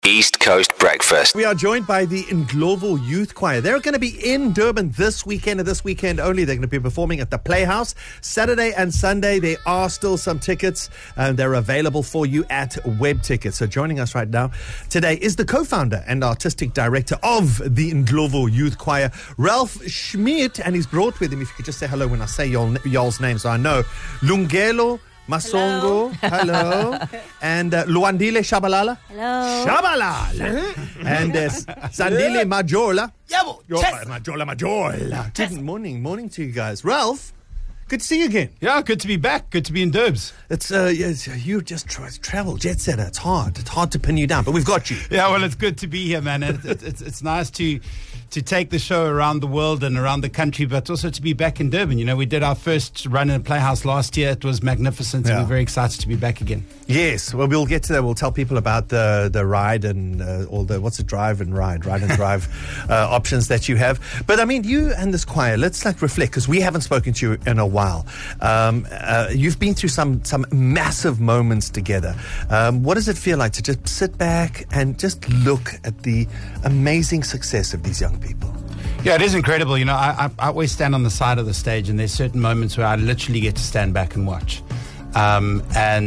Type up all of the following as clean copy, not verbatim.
East Coast Breakfast. We are joined by the Ndlovu Youth Choir. They're going to be in Durban this weekend and this weekend only. They're going to be performing at the Playhouse Saturday and Sunday. There are still some tickets and they're available for you at WebTickets. So joining us right now today is the co-founder and artistic director of the Ndlovu Youth Choir, Ralph Schmidt, and he's brought with him, if you could just say hello when I say y'all's names, so I know, Lungelo Masongo, hello. And Luandile Shabalala. Hello. Shabalala. And Sandile Majola. Majola. Good morning to you guys. Ralph, good to see you again. Yeah, good to be back. Good to be in Durbs. You just travel, jet setter. It's hard to pin you down, but we've got you. Yeah, well, it's good to be here, man. It's nice to take the show around the world and around the country, but also to be back in Durban. You know, we did our first run in the Playhouse last year. It was magnificent, and we're very excited to be back again. Yes, well, we'll get to that. We'll tell people about the ride and all the, what's it, ride and drive options that you have. But I mean, you and this choir, let's reflect, because we haven't spoken to you in a while. You've been through some massive moments together. What does it feel like to just sit back and just look at the amazing success of these young people? Yeah, it is incredible. You know, I always stand on the side of the stage, and there's certain moments where I literally get to stand back and watch. And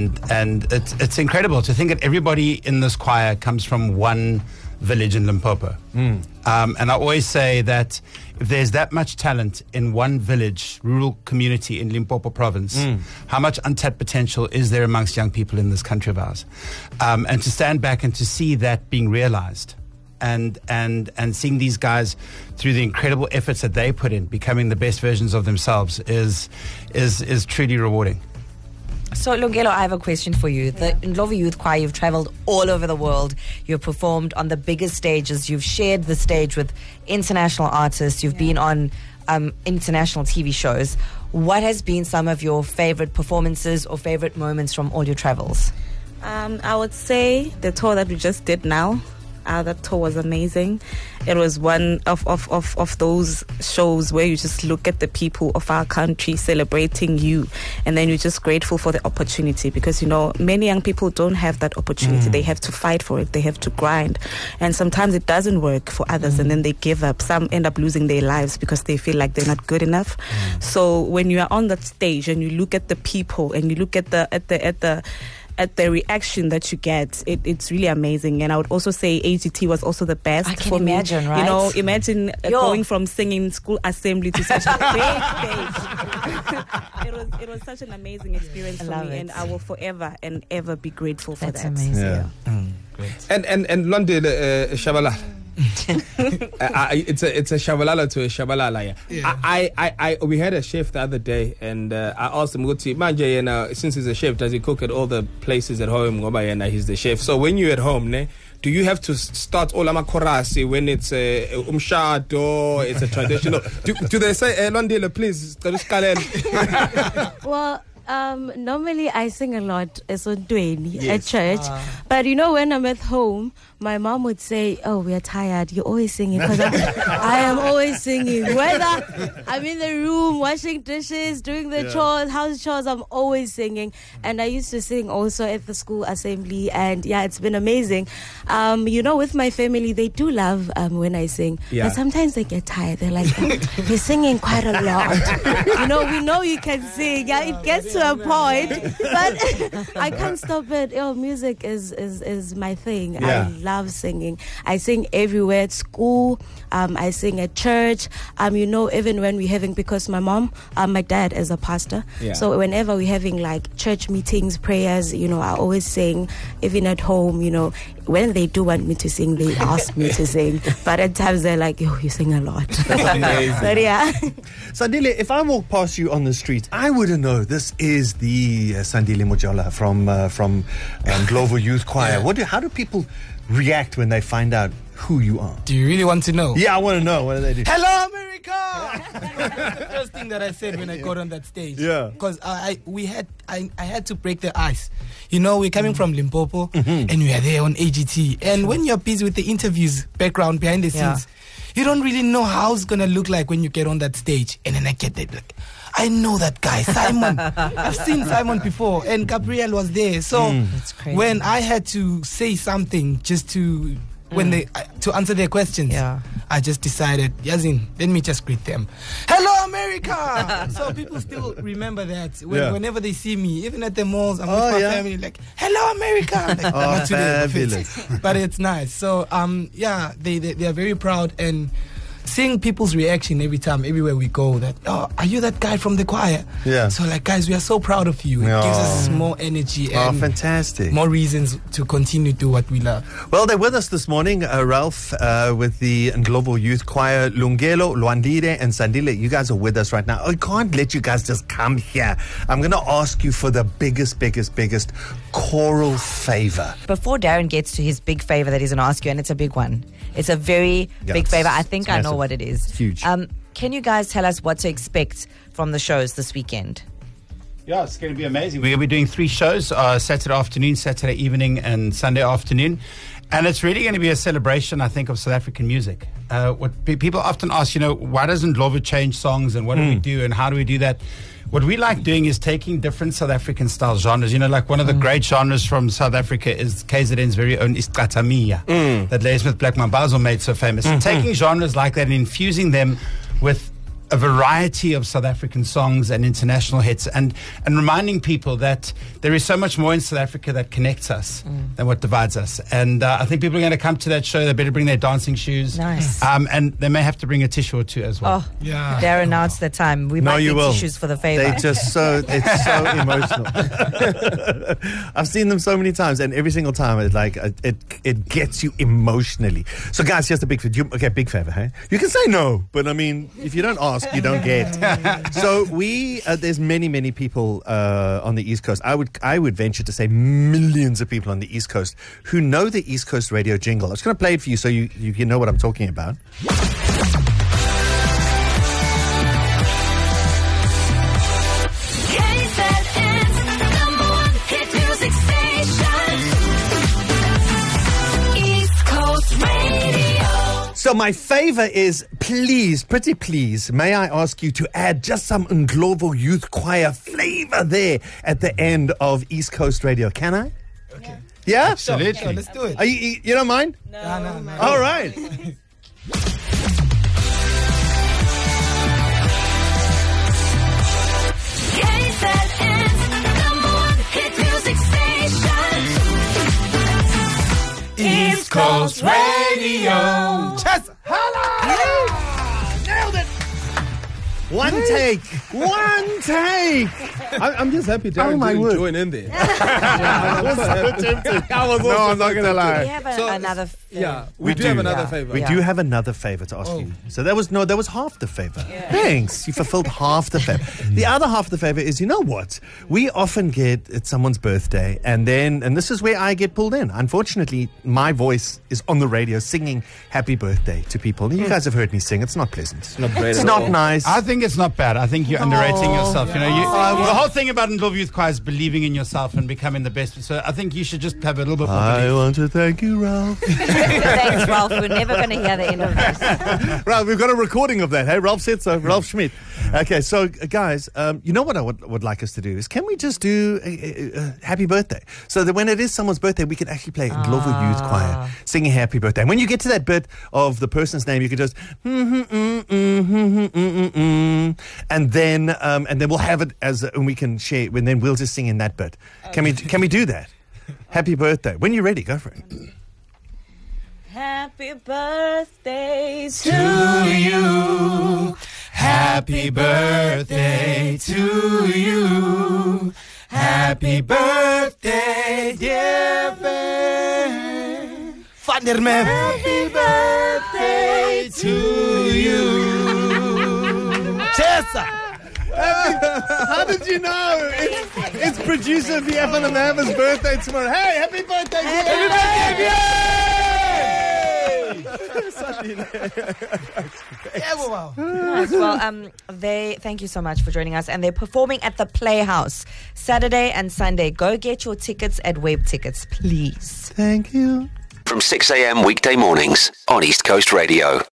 it's incredible to think that everybody in this choir comes from one village in Limpopo. And I always say that if there's that much talent in one village, rural community in Limpopo province, how much untapped potential is there amongst young people in this country of ours? And to stand back and to see that being realized, and seeing these guys through the incredible efforts that they put in, becoming the best versions of themselves is truly rewarding. So, Lungelo, I have a question for you. The Ndlovu Youth Choir, you've traveled all over the world. You've performed on the biggest stages. You've shared the stage with international artists. You've been on international TV shows. What has been some of your favorite performances or favorite moments from all your travels? I would say the tour that we just did now. That tour was amazing. It was one of those shows where you just look at the people of our country celebrating you, and then you're just grateful for the opportunity, because, you know, many young people don't have that opportunity. They have to fight for it. They have to grind. And sometimes it doesn't work for others, and then they give up. Some end up losing their lives because they feel like they're not good enough. So when you are on that stage and you look at the people and you look at the reaction that you get, it's really amazing. And I would also say AGT was also the best. I can for imagine, me. right? You know, imagine going from singing school assembly to such a big stage. It was such an amazing experience for me, and I will forever and ever be grateful for that. That's amazing. Yeah. Great. And London Shabala. It's a shabalala to a shabalala. Yeah. We had a chef the other day, and I asked him, Manje, since he's a chef, does he cook at all the places at home? He's the chef. So when you're at home, do you have to start all amakorasi when it's umshado, it's a traditional? Do they say, Londela, please? Well, normally I sing a lot at church, but you know, when I'm at home, my mom would say, "Oh, we are tired. You're always singing," because I am always singing. Whether I'm in the room washing dishes, doing the chores, house chores, I'm always singing. And I used to sing also at the school assembly, and it's been amazing. You know, with my family, they do love when I sing, but sometimes they get tired. They're like, "You're singing quite a lot." You know, we know you can sing. Yeah, it gets to a point, but I can't stop it. Music is my thing. I love singing. I sing everywhere at school. I sing at church. You know, even when we're having, because my dad is a pastor. So whenever we're having like church meetings, prayers, you know, I always sing. Even at home, you know, when they do want me to sing, they ask me to sing. But at times they're like, "Oh, you sing a lot." But yeah. Sandile, if I walk past you on the street, I wouldn't know this is the Sandile Majola from Ndlovu Youth Choir. How do people react when they find out who you are? Do you really want to know? Yeah, I want to know. What do they do? Hello, America! The first thing that I said when I got on that stage. Yeah. Because I had to break the ice. You know, we're coming from Limpopo, and we are there on AGT. And when you're busy with the interviews, background, behind the scenes, you don't really know how it's gonna look like when you get on that stage. And then I get there, like, I know that guy, Simon. I've seen Simon before, and Gabriel was there. So That's crazy. when I had to say something just to to answer their questions, Yeah. I just decided, Yazin, let me just greet them. Hello, America! So people still remember that whenever they see me, even at the malls, I'm with my family, like, hello, America! I'm like, not today, fabulous. but it's nice. So, they are very proud, and seeing people's reaction every time, everywhere we go, that, oh, are you that guy from the choir? Yeah. So, like, guys, we are so proud of you. It gives us more energy Oh, and fantastic. more reasons to continue to do what we love. Well, they're with us this morning, Ralph, with the Ndlovu Youth Choir, Lungelo, Lwandile, and Sandile. You guys are with us right now. I can't let you guys just come here. I'm going to ask you for the biggest choral favor. Before Darren gets to his big favor that he's going to ask you, and it's a big one. It's a very big favor. I think I know massive. what it is. It's huge. Can you guys tell us what to expect from the shows this weekend? Yeah, it's going to be amazing. We're going to be doing 3 shows, Saturday afternoon, Saturday evening, and Sunday afternoon. And it's really going to be a celebration, I think, of South African music. What people often ask, why doesn't Ndlovu change songs, and what do we do, and how do we do that? What we like doing is taking different South African style genres. Like one of the great genres from South Africa is KZN's very own Isicathamiya, that Leigh Smith Black Mambazo made so famous. And taking genres like that and infusing them with a variety of South African songs and international hits, and reminding people that there is so much more in South Africa that connects us than what divides us. And I think people are going to come to that show. They better bring their dancing shoes. Nice. And they may have to bring a tissue or two as well. Oh, Yeah. Darren, now it's the time. We might you get will. tissues for the favor. It's so emotional. I've seen them so many times, and every single time it's like it gets you emotionally. So, guys, here's the big favor. Okay, big favor, hey? You can say no, but I mean, if you don't ask, you don't get. So there's many people on the East Coast. I would venture to say millions of people on the East Coast who know the East Coast radio jingle. I'm just going to play it for you so you know what I'm talking about. So my favor is, pretty please, may I ask you to add just some Ndlovu Youth Choir flavor there at the end of East Coast Radio. Can I? Okay. Yeah? Absolutely. Sure, let's do it. Are you don't mind? No. All right. East Coast Radio. Just nailed it. One take. I'm just happy Darren my didn't word. join in there. No, I'm not going to we lie. have another favor. Yeah, we do have another favor. We do have another favor to ask you. So that was half the favor. Thanks. You fulfilled half the favor. The other half of the favor is, you know what? We often get it's someone's birthday, and this is where I get pulled in. Unfortunately, my voice is on the radio singing happy birthday to people. You guys have heard me sing. It's not pleasant. It's not great It's at not all. nice. I think it's not bad. I think you're underrating yourself. The whole thing about Ndlovu Youth Choir is believing in yourself and becoming the best. So I think you should just have a little bit more I belief. want to thank you, Ralph. Thanks, Ralph. We're never going to hear the end of this. Ralph, we've got a recording of that. Hey, Ralph said so. Ralph Schmidt. Okay, so guys, you know what I would like us to do is, can we just do a happy birthday? So that when it is someone's birthday, we can actually play Ndlovu Youth Choir singing happy birthday. And when you get to that bit of the person's name, you can just and then we'll have it and we can share. And then we'll just sing in that bit. Can we do that? Happy birthday. When you're ready, go for it. Happy birthday to you. Happy birthday to you. Happy birthday, dear Ben. Van der Merwe. Happy birthday to you. Cheers. How did you know? It's producer Via van der Merwe's birthday tomorrow. Hey, happy birthday, Via! Happy Nice. Well, thank you so much for joining us, and they're performing at the Playhouse Saturday and Sunday. Go get your tickets at Web Tickets, please. Thank you. From 6 a.m. weekday mornings on East Coast Radio.